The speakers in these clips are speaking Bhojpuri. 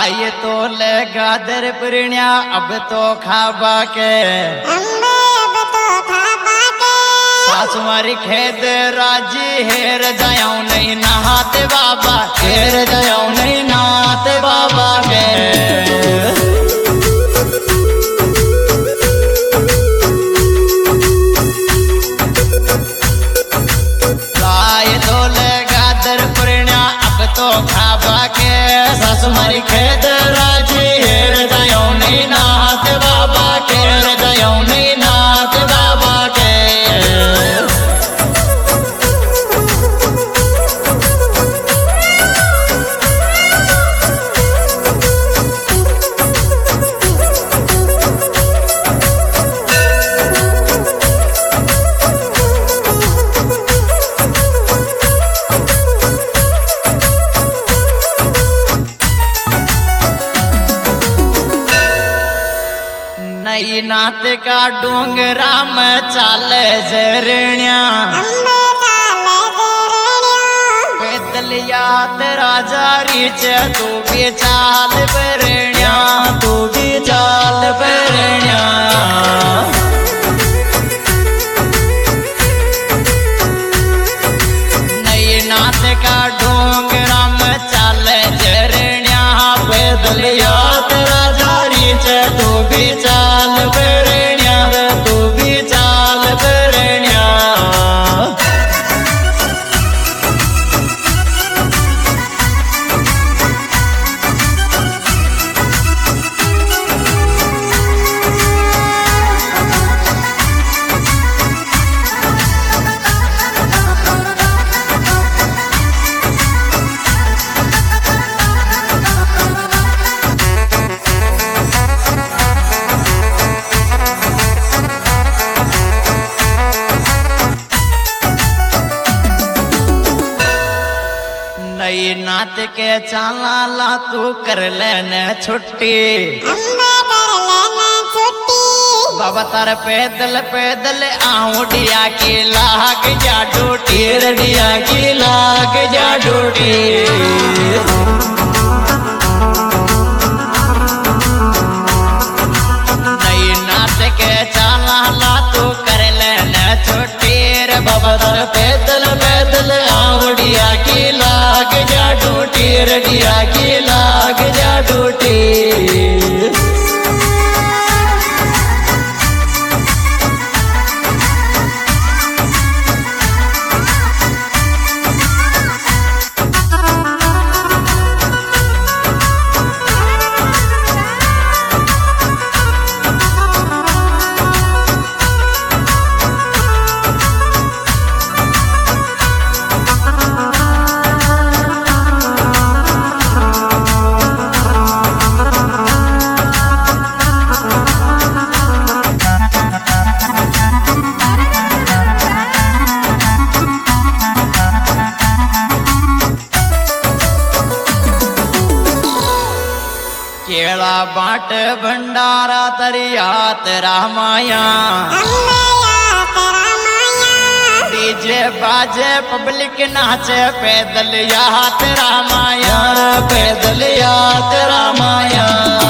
ये तो ले गादर प्रणिया अब तो खाबा के सास मारी खेद राजी हेर जाऊं नहीं नहाते बाबा हेर जाऊं नहीं नहाते बाबा के तो खाबा के सास मारी खेद राजी हेर जाऊं नहीं नाथ बाबा के हेर जाऊं नहीं नाथ बाबा के नई नात का डोंगरा में चाले जरण्या पैदल याद राजा रीच तू भी चाल बरण्या तू भी चाल बरण्या नई नात का डोंगरा में चाले जरण्या पैदल याद राजा रीच तू भी चाल बरण्या तू भी चाल बरण्या नई नात के चाला ला तू कर लेने छुट्टी बाबा तार पैदल पैदल आउडिया की लाग जा डूटी रडिया की लाग जा डूटी नई नात के चाला ला तू कर लेने छुट्टी रे बाबा तार पैदल पैदल आउडिया की लाग जा डूटी रडिया की लाग जा डूटी केला बाट भंडारा तरियात रामाया डीजे बाजे पब्लिक नाचे पैदल यात रामाया पैदल यात रामाया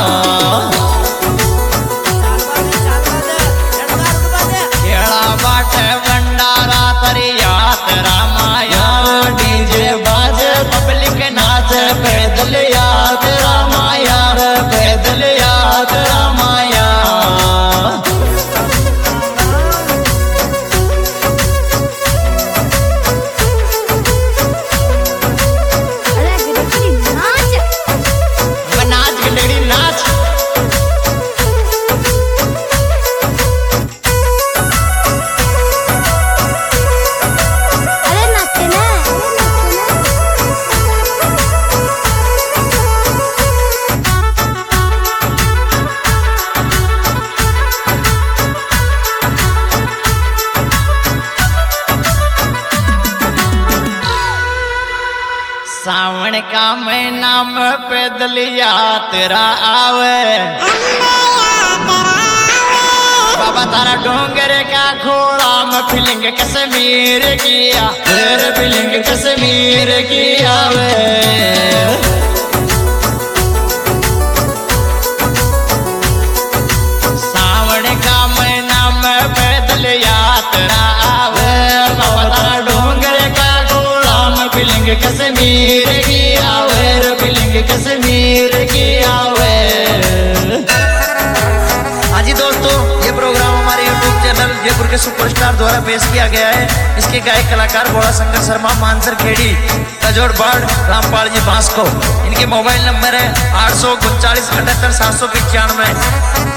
केला बाट भंडारा तरियात रामाया डीजे बाजे पब्लिक नाचे पैदल यात रामाया पैदल याद रामाया नाच गलेड़ी नाच सावन का महीना में पैदल यात्रा आवे बाबा तारा डोंगर का घोड़ा में फीलिंग कश्मीर किया फिर फीलिंग कश्मीर की आवे कश्मीर की आवे रे फीलिंग कश्मीर की आवे। हाँ जी दोस्तों, ये प्रोग्राम हमारे YouTube चैनल जयपुर के सुपरस्टार द्वारा पेश किया गया है। इसके गायक कलाकार भोला शंकर शर्मा, मानसर खेड़ी, कजोड़ बाड़, रामपाल जी भास्को। इनके मोबाइल नंबर है 839 78 795।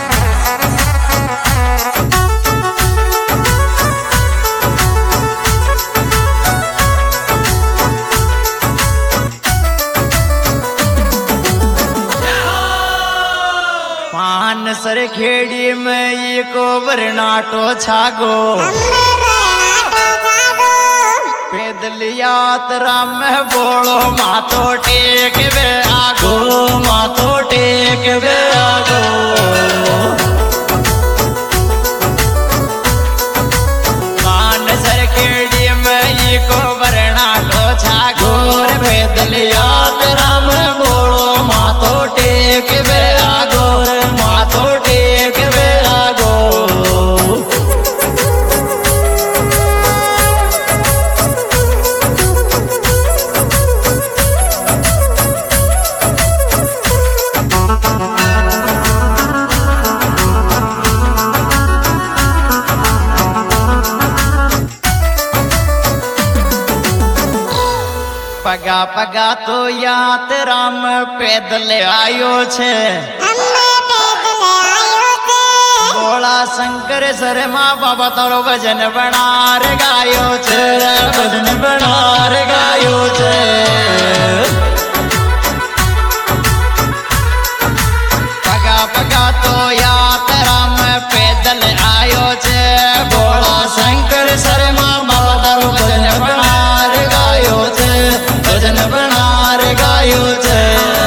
मानसर खेड़ी में ये को बरनाटो छागो, पैदल यात्रा में बोलो माथो टेक वे आगो, माथो टेक वे आगो। मानसर खेड़ी में ये को बरनाटो छागो, पैदल यात्रा में बोलो माथो टेक वे आगो, माथो टेक वे आगो। पगा पगा तो यात्रा में पैदल आयो छे, भोला शंकर शर्मा बाबा तारो भजन बनार गायो छे, भजन बनार गायो छे। पगा पगा तो यात्रा में पैदल आयो छे, भोला शंकर शर्मा बाबा तारो भजन बनार गायो छे, भजन बनार गायो छे।